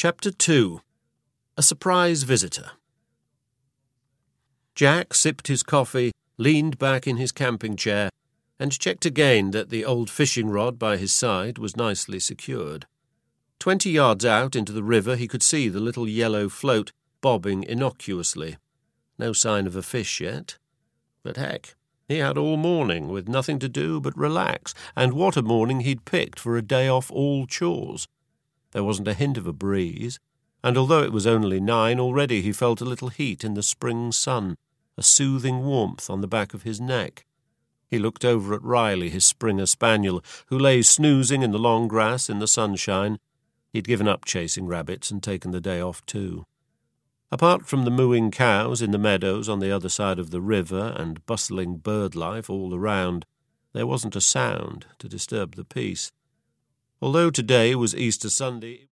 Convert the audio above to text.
Chapter 2. A Surprise Visitor. Jack sipped his coffee, leaned back in his camping chair, and checked again that the old fishing rod by his side was nicely secured. 20 yards out into the river he could see the little yellow float bobbing innocuously. No sign of a fish yet. But heck, he had all morning with nothing to do but relax, and what a morning he'd picked for a day off all chores. There wasn't a hint of a breeze, and although it was only 9, already he felt a little heat in the spring sun, a soothing warmth on the back of his neck. He looked over at Riley, his Springer Spaniel, who lay snoozing in the long grass in the sunshine. He'd given up chasing rabbits and taken the day off too. Apart from the mooing cows in the meadows on the other side of the river and bustling bird life all around, there wasn't a sound to disturb the peace. Although today was Easter Sunday,